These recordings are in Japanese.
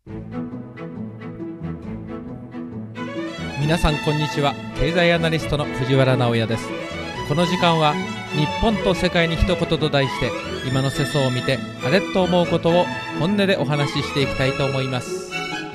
皆さんこんにちは。経済アナリストの藤原直也です。この時間は日本と世界に一言と題して、今の世相を見てあれと思うことを本音でお話ししていきたいと思います。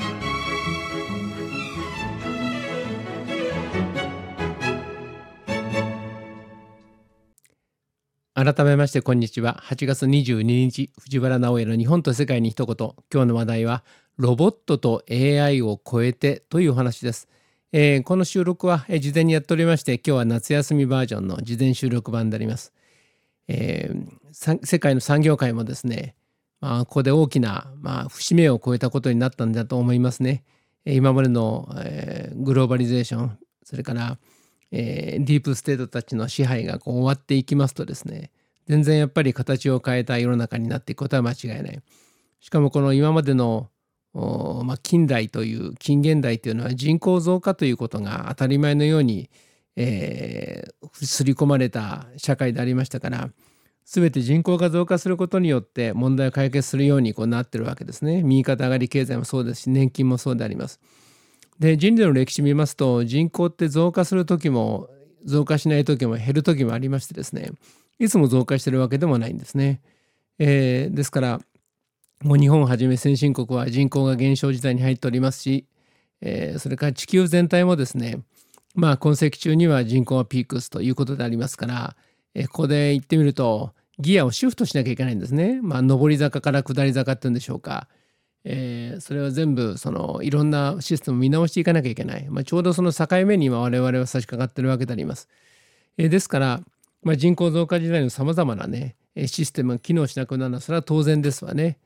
改めましてこんにちは。8月22日藤原直也の日本と世界に一言。今日の話題はロボットと AI を超えてというお話です。この収録は事前にやっておりまして、今日は夏休みバージョンの事前収録版であります。世界の産業界もですね、ここで大きな、節目を超えたことになったんだと思いますね。今までの、グローバリゼーション、それからディープステートたちの支配が終わっていきますとですね、全然やっぱり形を変えた世の中になっていくことは間違いない。しかもこの今までの近現代というのは人口増加ということが当たり前のように、刷り込まれた社会でありましたから、全て人口が増加することによって問題を解決するようになってるわけですね。右肩上がり経済もそうですし、年金もそうであります。で、人類の歴史見ますと、人口って増加する時も増加しない時も減る時もありましてですね、いつも増加してるわけでもないんですね。ですからもう日本をはじめ先進国は人口が減少時代に入っておりますし、それから地球全体もですね、今世紀中には人口がピークスということでありますから、ここで言ってみるとギアをシフトしなきゃいけないんですね。上り坂から下り坂っていうんでしょうか。それは全部いろんなシステムを見直していかなきゃいけない。ちょうどその境目に今我々は差し掛かっているわけであります。ですから、人口増加時代のさまざまなねシステムが機能しなくなるのはそれは当然ですわね。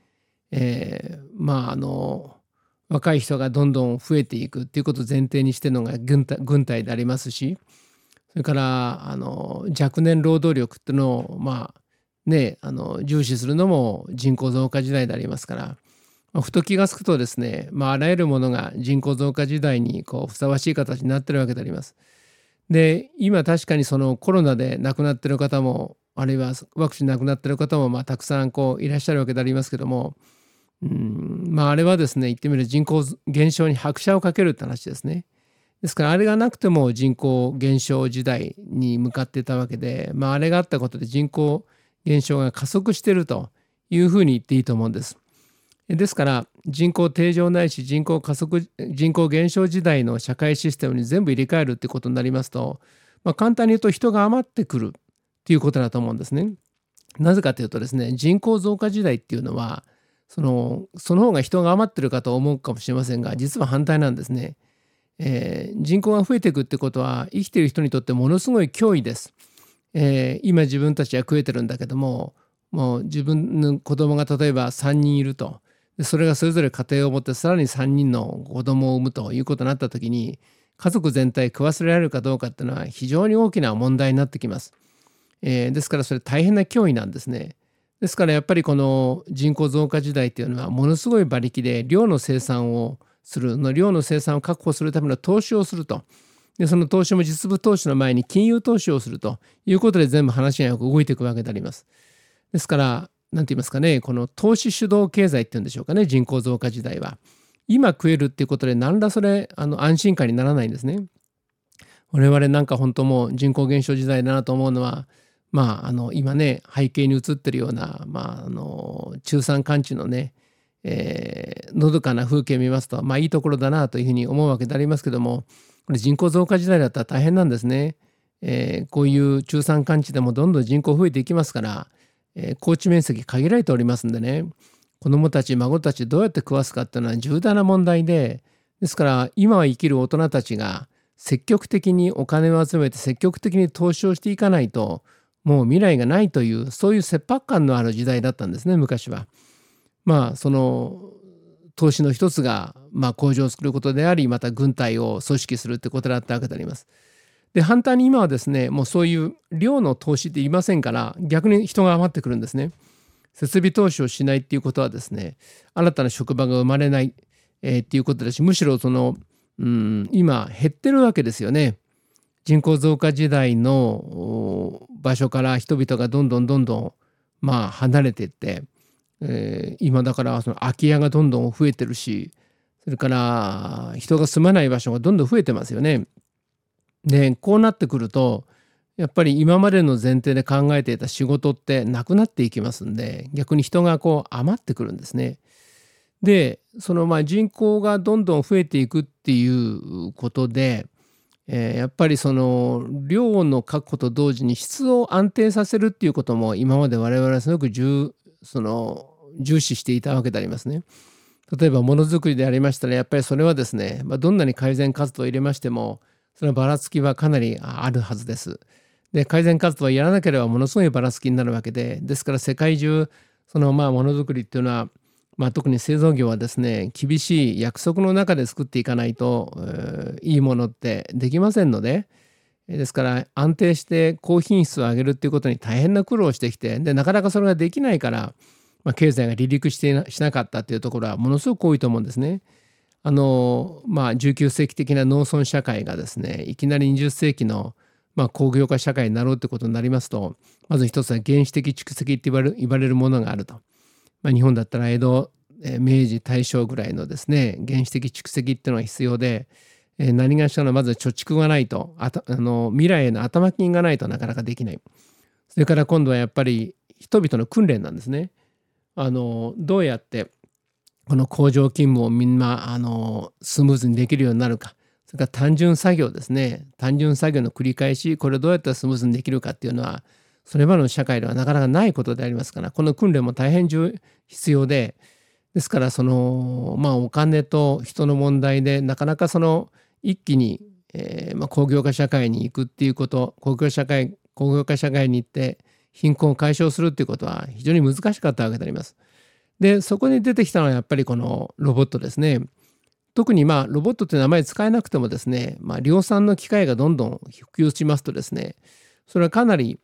若い人がどんどん増えていくっていうことを前提にしているのが軍隊でありますし、それから若年労働力っていうのを重視するのも人口増加時代でありますから、ふと気がつくとですね、あらゆるものが人口増加時代にふさわしい形になっているわけであります。で、今確かにそのコロナで亡くなっている方も、あるいはワクチン亡くなっている方もたくさんいらっしゃるわけでありますけども、あれはですね、言ってみると人口減少に拍車をかけるって話ですね。ですからあれがなくても人口減少時代に向かっていたわけで、あれがあったことで人口減少が加速しているというふうに言っていいと思うんです。ですから人口定常ないし人口減少時代の社会システムに全部入れ替えるってことになりますと、簡単に言うと人が余ってくるっていうことだと思うんですね。なぜかというとですね、人口増加時代っていうのはその方が人が余ってるかと思うかもしれませんが、実は反対なんですね。人口が増えていくってことは生きている人にとってものすごい脅威です。今自分たちは食えてるんだけども、もう自分の子供が例えば3人いると、でそれがそれぞれ家庭を持ってさらに3人の子供を産むということになった時に、家族全体食わせられるかどうかっていうのは非常に大きな問題になってきます。ですからそれ大変な脅威なんですね。ですからやっぱりこの人口増加時代っていうのはものすごい馬力で量の生産を確保するための投資をすると。でその投資も実物投資の前に金融投資をするということで全部話がよく動いていくわけであります。ですから何て言いますかね、この投資主導経済っていうんでしょうかね、人口増加時代は今食えるっていうことで何らそれ安心感にならないんですね。我々なんか本当もう人口減少時代だなと思うのは、今ね背景に映ってるような、中山間地のね、のどかな風景見ますと、いいところだなというふうに思うわけでありますけども、これ人口増加時代だったら大変なんですね。こういう中山間地でもどんどん人口増えていきますから、耕地面積限られておりますんでね、子どもたち孫たちどうやって食わすかっていうのは重大な問題で、ですから今は生きる大人たちが積極的にお金を集めて積極的に投資をしていかないともう未来がないという、そういう切迫感のある時代だったんですね、昔は。その投資の一つが工場を作ることであり、また軍隊を組織するってことだったわけであります。で反対に今はですね、もうそういう量の投資って言いませんから、逆に人が余ってくるんですね。設備投資をしないっていうことはですね、新たな職場が生まれない、っていうことですし、むしろ今減ってるわけですよね。人口増加時代の場所から人々がどんどん離れていって、 今だからその空き家がどんどん増えてるし、それから人が住まない場所がどんどん増えてますよね。で、こうなってくると、やっぱり今までの前提で考えていた仕事ってなくなっていきますんで、逆に人がこう余ってくるんですね。で、その人口がどんどん増えていくっていうことで、やっぱりその量の確保と同時に質を安定させるっていうことも今まで我々はすごくその重視していたわけでありますね。例えばものづくりでありましたらやっぱりそれはですね、どんなに改善活動を入れましてもそのばらつきはかなりあるはずです。で改善活動をやらなければものすごいばらつきになるわけで、ですから世界中そのものづくりっていうのは、特に製造業はですね厳しい約束の中で作っていかないと、いいものってできませんので、ですから安定して高品質を上げるっていうことに大変な苦労をしてきて、でなかなかそれができないから、経済が離陸しなかったっていうところはものすごく多いと思うんですね。19世紀的な農村社会がですねいきなり20世紀の工業化社会になろうってことになりますと、まず一つは原始的蓄積って言われるものがあると。日本だったら江戸、明治大正ぐらいのですね原始的蓄積っていうのが必要で、何がしかのまず貯蓄がないと、未来への頭金がないとなかなかできない。それから今度はやっぱり人々の訓練なんですね。どうやってこの工場勤務をみんなスムーズにできるようになるか、それから単純作業ですね、単純作業の繰り返し、これをどうやったらスムーズにできるかっていうのはそれまでの社会ではなかなかないことでありますから、この訓練も大変必要で、ですからそのお金と人の問題でなかなかその一気に、工業化社会に行くっていうこと、工業化社会に行って貧困を解消するっていうことは非常に難しかったわけであります。でそこに出てきたのはやっぱりこのロボットですね。特にロボットっていう名前使えなくてもですね、量産の機械がどんどん普及しますとですね、それはかなり、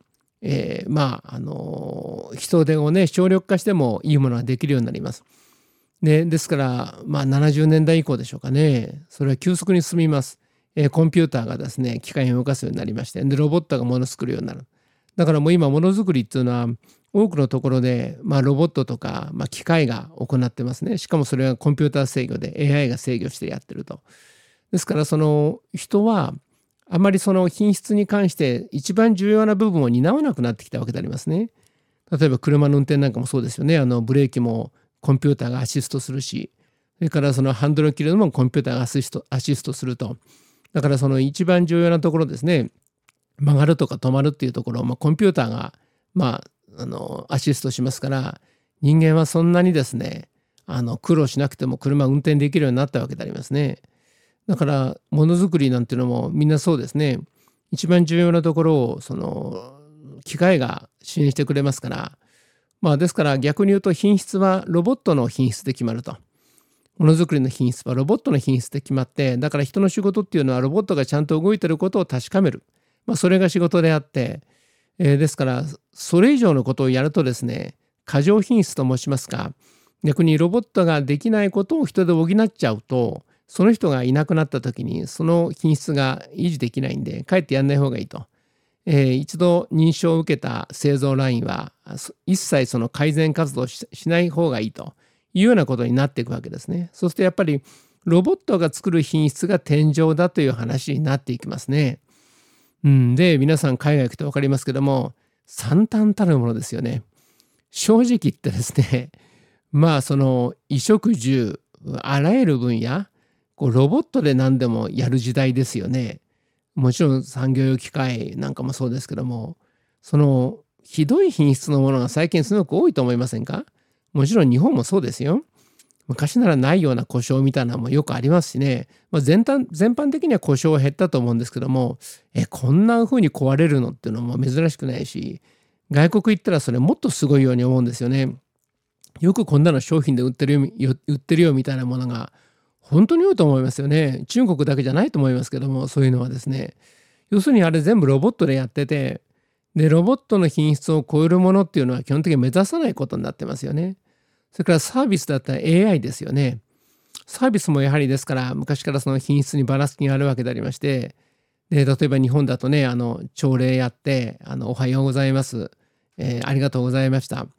人手をね省力化してもいいものができるようになります。ですから70年代以降でしょうかね、それは急速に進みます。コンピューターがですね機械を動かすようになりまして、でロボットが物を作るようになる。だからもう今ものづくりっていうのは多くのところで、ロボットとか、機械が行ってますね。しかもそれはコンピューター制御で AI が制御してやってると。ですからその人はあまりその品質に関して一番重要な部分を担わなくなってきたわけでありますね。例えば車の運転なんかもそうですよね。ブレーキもコンピューターがアシストするし、それからそのハンドルを切るのもコンピューターがアシストすると。だからその一番重要なところですね、曲がるとか止まるっていうところを、コンピューターがアシストしますから、人間はそんなにですね苦労しなくても車を運転できるようになったわけでありますね。だからものづくりなんていうのもみんなそうですね。一番重要なところをその機械が支援してくれますから、ですから逆に言うと品質はロボットの品質で決まると。ものづくりの品質はロボットの品質で決まって、だから人の仕事っていうのはロボットがちゃんと動いてることを確かめる。それが仕事であって、ですからそれ以上のことをやるとですね過剰品質と申しますか、逆にロボットができないことを人で補っちゃうと、その人がいなくなった時にその品質が維持できないんでかえってやんない方がいいと。一度認証を受けた製造ラインは一切その改善活動をしない方がいいというようなことになっていくわけですね。そうするとやっぱりロボットが作る品質が天井だという話になっていきますね。で皆さん海外行くと分かりますけども、惨憺たるものですよね。正直言ってですねその衣食住あらゆる分野ロボットで何でもやる時代ですよね。もちろん産業用機械なんかもそうですけども、そのひどい品質のものが最近すごく多いと思いませんか？もちろん日本もそうですよ。昔ならないような故障みたいなのもよくありますしね、全般的には故障は減ったと思うんですけども、こんな風に壊れるのっていうのも珍しくないし、外国行ったらそれもっとすごいように思うんですよね。よくこんなの商品で売ってるよみたいなものが本当に多いと思いますよね。中国だけじゃないと思いますけども、そういうのはですね、要するにあれ全部ロボットでやってて、でロボットの品質を超えるものっていうのは基本的に目指さないことになってますよね。それからサービスだったら AI ですよね。サービスもやはりですから昔からその品質にばらつきがあるわけでありまして、で例えば日本だとね朝礼やっておはようございます、ありがとうございました、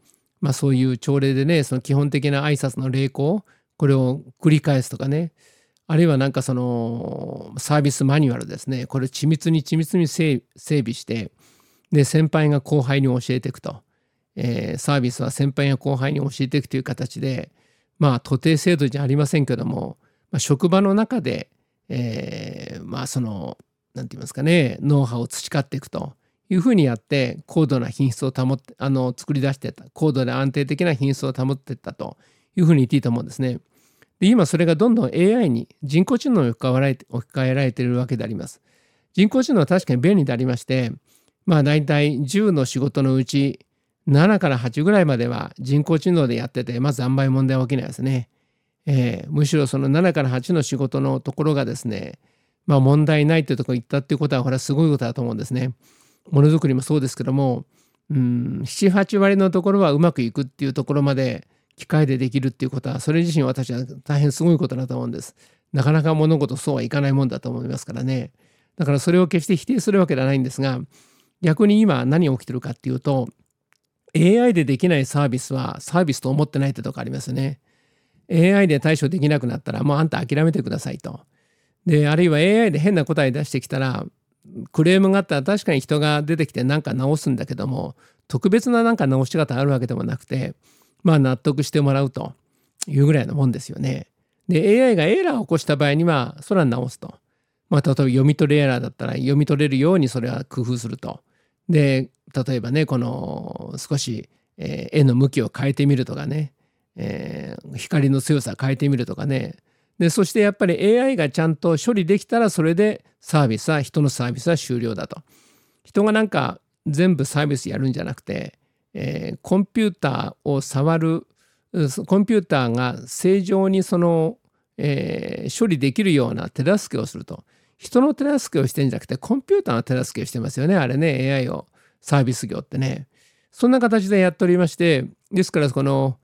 そういう朝礼でね、その基本的な挨拶の礼項、これを繰り返すとかね、あるいはなんかそのサービスマニュアルですね、これ緻密に整備して、で先輩が後輩に教えていくと、サービスは先輩が後輩に教えていくという形で、徒弟制度じゃありませんけども、職場の中で、その何て言いますかね、ノウハウを培っていくというふうにやって、高度な品質を保って作り出していった、高度で安定的な品質を保っていったというふうに言っていいと思うんですね。で今それがどんどん AI に人工知能に置き換えられているわけであります。人工知能は確かに便利でありまして、大体10の仕事のうち7から8ぐらいまでは人工知能でやってて、まずあんまり問題は起きないですね。むしろその7から8の仕事のところがですね、問題ないというところに行ったっていうことは、これはすごいことだと思うんですね。ものづくりもそうですけども、7、8割のところはうまくいくっていうところまで機械でできるっていうことは、それ自身私は大変すごいことだと思うんです。なかなか物事そうはいかないもんだと思いますからね。だからそれを決して否定するわけではないんですが、逆に今何が起きてるかっていうと、AI でできないサービスはサービスと思ってないってとこありますよね。AI で対処できなくなったらもうあんた諦めてくださいと。で、あるいは AI で変な答え出してきたら、クレームがあったら確かに人が出てきて何か直すんだけども、特別な何か直し方あるわけでもなくて、納得してもらうというぐらいのもんですよね。で、AI がエラーを起こした場合にはそれは直すと。例えば読み取りエラーだったら読み取れるようにそれは工夫すると。で、例えばね、この少し、絵の向きを変えてみるとかね、光の強さを変えてみるとかね。で、そしてやっぱり AI がちゃんと処理できたら、それで人のサービスは終了だと。人がなんか全部サービスやるんじゃなくて、コンピューターを触る、コンピューターが正常にその、処理できるような手助けをすると。人の手助けをしてるんじゃなくて、コンピューターの手助けをしてますよね、あれね、AI をサービス業ってね。そんな形でやっておりまして、ですからこの、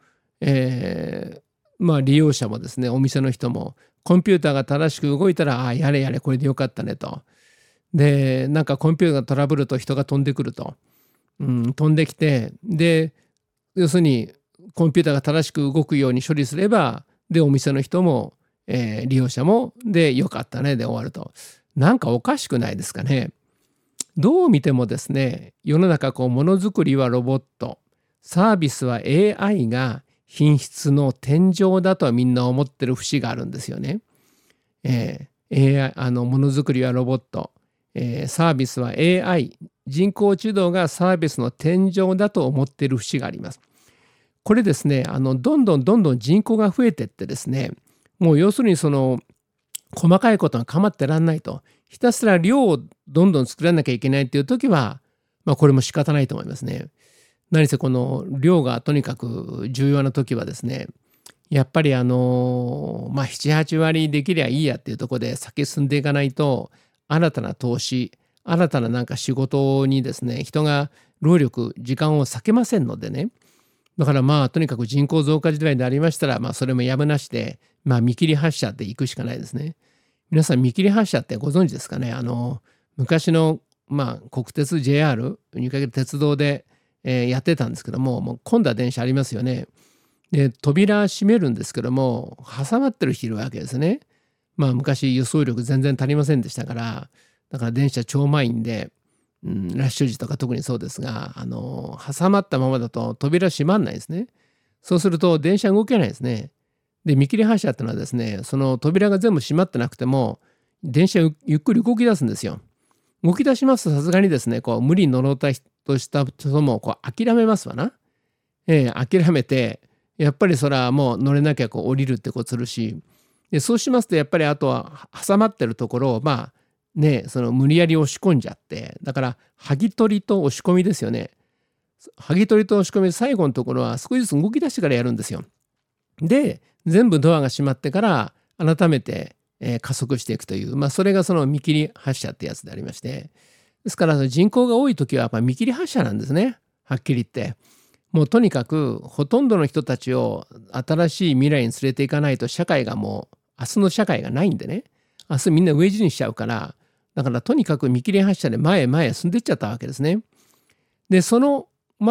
利用者もですね、お店の人もコンピューターが正しく動いたら、やれやれこれでよかったねと。で、なんかコンピューターがトラブルと人が飛んでくると。飛んできて、で、要するにコンピューターが正しく動くように処理すれば、で、お店の人も、利用者も、で、よかったねで終わると。なんかおかしくないですかね。どう見てもですね、世の中ものづくりはロボット、サービスは AI が品質の天井だとはみんな思ってる節があるんですよね。AI ものづくりはロボット、サービスは AI、人工知能がサービスの天井だと思っている節があります。これですね、どんどん人口が増えてってですね、もう要するにその細かいことが構ってらんないと、ひたすら量をどんどん作らなきゃいけないっていう時は、これも仕方ないと思いますね。何せこの量がとにかく重要な時はですね、やっぱり7、8割できりゃいいやっていうところで先進んでいかないと、新たな投資、新たななんか仕事にですね、人が労力、時間を割けませんのでね。だからとにかく人口増加時代でありましたら、それもやむなしで、見切り発車で行くしかないですね。皆さん見切り発車ってご存知ですかね。昔の国鉄 JR にかける鉄道で、やってたんですけども、もう混んだ電車ありますよね。で、扉閉めるんですけども、挟まってる人いるわけですね。昔輸送力全然足りませんでしたから、だから電車超満員で、ラッシュ時とか特にそうですが、挟まったままだと扉閉まんないですね。そうすると電車動けないですね。で、見切り発車ってのはですね、その扉が全部閉まってなくても、電車ゆっくり動き出すんですよ。動き出しますとさすがにですね、無理に乗ろうとした人も諦めますわな。諦めて、やっぱりそれはもう乗れなきゃ降りるってことするし、でそうしますとやっぱりあとは挟まってるところをその無理やり押し込んじゃって、だから剥ぎ取りと押し込みですよね。剥ぎ取りと押し込み、最後のところは少しずつ動き出してからやるんですよ。で、全部ドアが閉まってから改めて、加速していくという、それがその見切り発車ってやつでありまして、ですから人口が多い時はやっぱり見切り発車なんですね。はっきり言って。もうとにかくほとんどの人たちを新しい未来に連れていかないと、社会がもう明日の社会がないんでね、明日みんな飢え死にしちゃうから、だからとにかく見切り発車で前へ進んでいっちゃったわけですね。で、その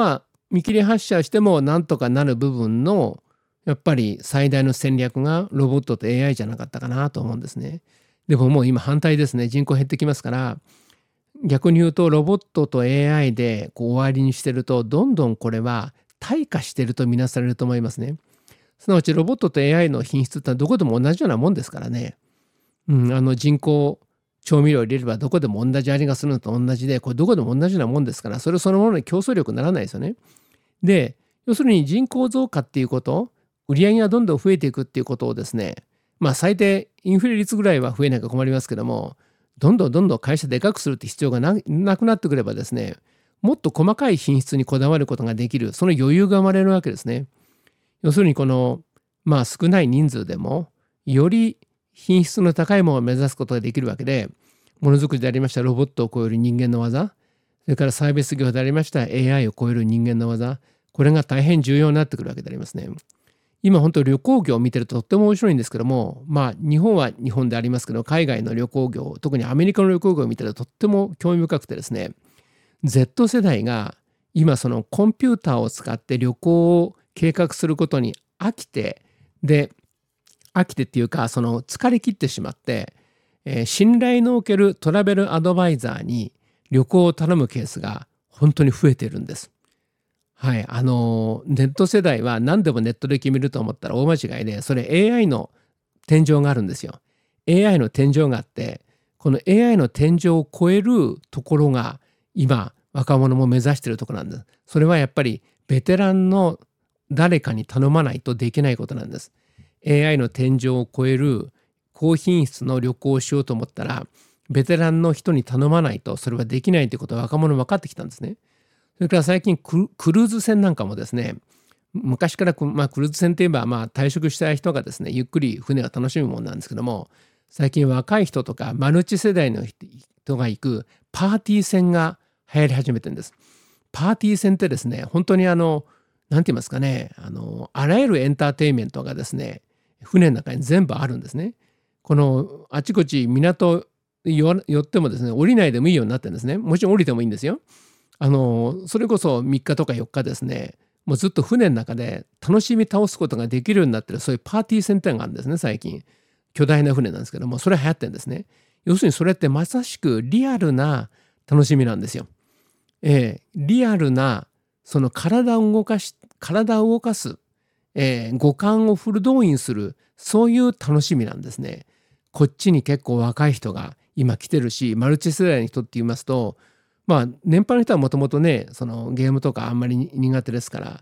見切り発車してもなんとかなる部分のやっぱり最大の戦略がロボットと AI じゃなかったかなと思うんですね。でももう今反対ですね。人口減ってきますから、逆に言うとロボットと AI で終わりにしてると、どんどんこれは退化してるとみなされると思いますね。すなわちロボットと AI の品質ってのはどこでも同じようなもんですからね。人工調味料を入れればどこでも同じ味がするのと同じで、これどこでも同じようなもんですから、それそのものに競争力にならないですよね。で、要するに人口増加っていうこと、売り上げがどんどん増えていくっていうことをですね、最低インフレ率ぐらいは増えなきゃ困りますけども、どんどん会社でかくするって必要がなくなってくればですね、もっと細かい品質にこだわることができる、その余裕が生まれるわけですね。要するにこの少ない人数でもより品質の高いものを目指すことができるわけで、ものづくりでありましたロボットを超える人間の技、それからサービス業でありました AI を超える人間の技、これが大変重要になってくるわけでありますね。今本当旅行業を見てるととっても面白いんですけども、日本は日本でありますけど、海外の旅行業、特にアメリカの旅行業を見てるととっても興味深くてですね、Z 世代が今そのコンピューターを使って旅行を計画することに飽きてっていうか、その疲れ切ってしまって、信頼のおけるトラベルアドバイザーに旅行を頼むケースが本当に増えているんです。はい、ネット世代は何でもネットで決めると思ったら大間違いで、それ AI の天井があるんですよ。AI の天井があって、この AI の天井を超えるところが今若者も目指しているところなんです。それはやっぱりベテランの誰かに頼まないとできないことなんです。AI の天井を超える高品質の旅行をしようと思ったら、ベテランの人に頼まないとそれはできないということは若者分かってきたんですね。それから最近クルーズ船なんかもですね、昔からクルーズ船といえば退職したい人がですね、ゆっくり船を楽しむものなんですけども、最近若い人とかマルチ世代の人が行くパーティー船が流行り始めてるんです。パーティー船ってですね、本当になんて言いますかね、あらゆるエンターテインメントがですね、船の中に全部あるんですね。このあちこち港寄ってもですね、降りないでもいいようになってるんですね。もちろん降りてもいいんですよ。それこそ3日とか4日ですね、もうずっと船の中で楽しみ倒すことができるようになってる、そういうパーティー船店があるんですね、最近。巨大な船なんですけども、それ流行ってるんですね。要するにそれってまさしくリアルな楽しみなんですよ。リアルなその体を動かす、五感をフル動員する、そういう楽しみなんですね。こっちに結構若い人が今来てるし、マルチ世代の人って言いますと、年配の人はもともとね、そのゲームとかあんまり苦手ですから、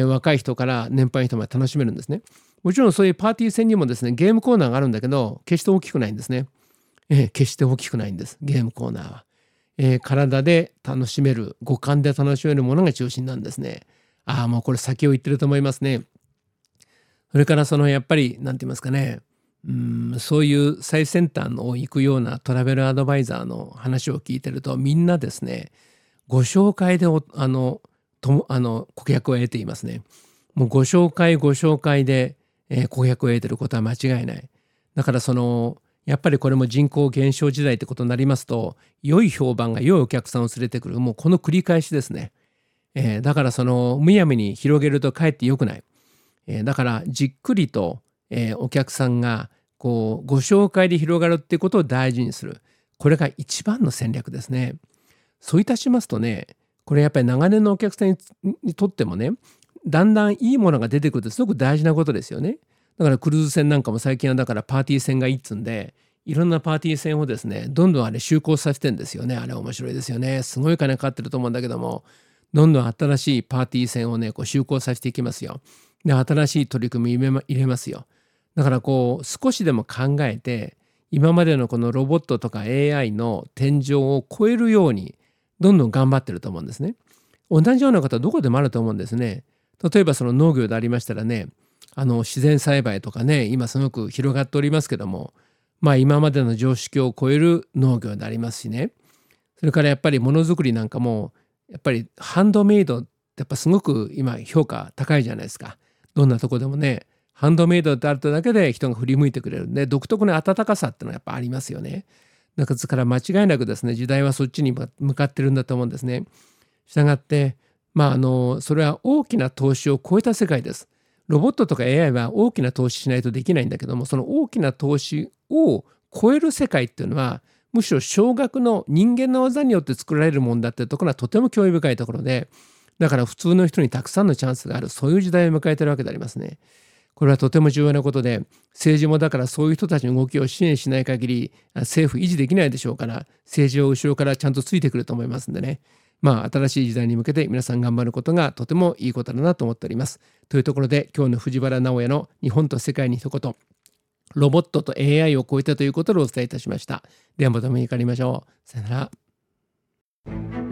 若い人から年配の人まで楽しめるんですね。もちろんそういうパーティー戦にもですね、ゲームコーナーがあるんだけど、決して大きくないんですね。決して大きくないんです、ゲームコーナーは。体で楽しめる、五感で楽しめるものが中心なんですね。もうこれ先を言ってると思いますね。それからやっぱり何て言いますかね、そういう最先端を行くようなトラベルアドバイザーの話を聞いてると、みんなですね、ご紹介で顧客を得ていますね。もうご紹介で、顧客を得てることは間違いない。だからやっぱりこれも人口減少時代ってことになりますと、良い評判が良いお客さんを連れてくる、もうこの繰り返しですね。だからむやみに広げるとかえって良くない。だからじっくりと、お客さんがご紹介で広がるっていうことを大事にする。これが一番の戦略ですね。そういたしますとね、これやっぱり長年のお客さんにとってもね、だんだんいいものが出てくるってすごく大事なことですよね。だからクルーズ船なんかも最近はだからパーティー船がいいっつんで、いろんなパーティー船をですね、どんどん就航させてんですよね。あれ面白いですよね。すごい金かかってると思うんだけども、どんどん新しいパーティー船をね、就航させていきますよ。で、新しい取り組み入れますよ。だから少しでも考えて、今までのこのロボットとか AI の天井を超えるようにどんどん頑張ってると思うんですね。同じような方どこでもあると思うんですね。例えば農業でありましたらね、自然栽培とかね、今すごく広がっておりますけども、今までの常識を超える農業でありますしね。それからやっぱりものづくりなんかも、やっぱりハンドメイドってやっぱすごく今評価高いじゃないですか。どんなとこでもね、ハンドメイドってあるだけで人が振り向いてくれるんで、独特な温かさっていうのはやっぱありますよね。ですから間違いなくですね、時代はそっちに向かってるんだと思うんですね。したがってそれは大きな投資を超えた世界です。ロボットとか AI は大きな投資しないとできないんだけども、その大きな投資を超える世界っていうのは、むしろ少額の人間の技によって作られるもんだっていうところはとても興味深いところで、だから普通の人にたくさんのチャンスがある、そういう時代を迎えてるわけでありますね。これはとても重要なことで、政治もだからそういう人たちの動きを支援しない限り政府維持できないでしょうから、政治は後ろからちゃんとついてくると思いますんでね。新しい時代に向けて皆さん頑張ることがとてもいいことだなと思っております。というところで、今日の藤原直哉の日本と世界に一言、ロボットと AI を超えたということをお伝えいたしました。ではまたお目にかかりましょう。さよなら。